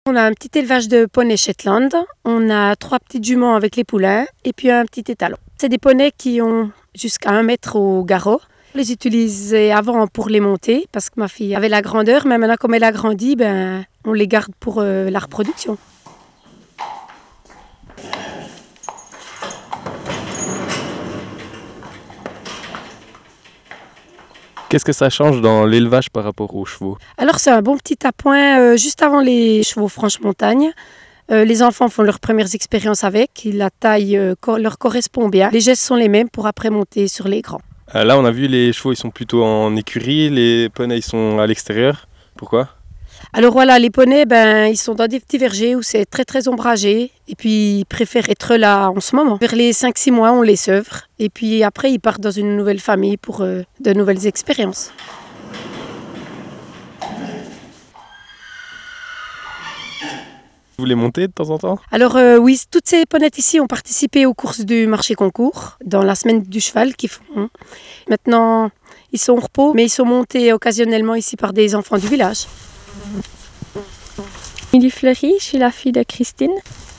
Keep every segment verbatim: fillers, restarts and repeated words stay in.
On a un petit élevage de poneys Shetland, on a trois petites juments avec les poulains et puis un petit étalon. C'est des poneys qui ont jusqu'à un mètre au garrot. On les utilisait avant pour les monter parce que ma fille avait la grandeur, mais maintenant comme elle a grandi, ben, on les garde pour euh, la reproduction. Qu'est-ce que ça change dans l'élevage par rapport aux chevaux? Alors c'est un bon petit appoint euh, juste avant les chevaux franche-montagne. Euh, les enfants font leurs premières expériences avec, la taille euh, co- leur correspond bien. Les gestes sont les mêmes pour après monter sur les grands. Euh, là, on a vu les chevaux, ils sont plutôt en écurie, les poneys, ils sont à l'extérieur. Pourquoi? Alors voilà, les poneys, ben, ils sont dans des petits vergers où c'est très très ombragé et puis ils préfèrent être là en ce moment. Vers les cinq six mois, on les sevre et puis après ils partent dans une nouvelle famille pour euh, de nouvelles expériences. Vous les montez de temps en temps? Alors euh, oui, toutes ces ponettes ici ont participé aux courses du marché concours dans la semaine du cheval qu'ils font. Maintenant, ils sont au repos, mais ils sont montés occasionnellement ici par des enfants du village. Émilie Fleury, je suis la fille de Christine.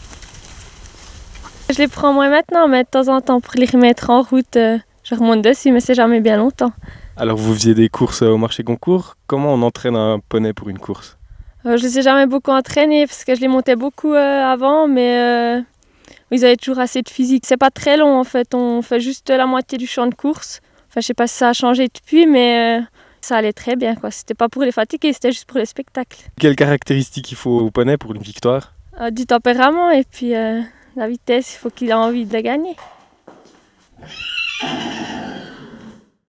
Je les prends moins maintenant, mais de temps en temps pour les remettre en route, euh, je remonte dessus, mais c'est jamais bien longtemps. Alors, vous faisiez des courses au marché concours. Comment on entraîne un poney pour une course? Euh, je les ai jamais beaucoup entraînés parce que je les montais beaucoup euh, avant, mais euh, ils avaient toujours assez de physique. C'est pas très long en fait, on fait juste la moitié du champ de course. Enfin, je sais pas si ça a changé depuis, mais euh, ça allait très bien, quoi. C'était pas pour les fatiguer, c'était juste pour le spectacle. Quelles caractéristiques il faut au poney pour une victoire? Euh, du tempérament et puis euh, la vitesse, il faut qu'il ait envie de la gagner.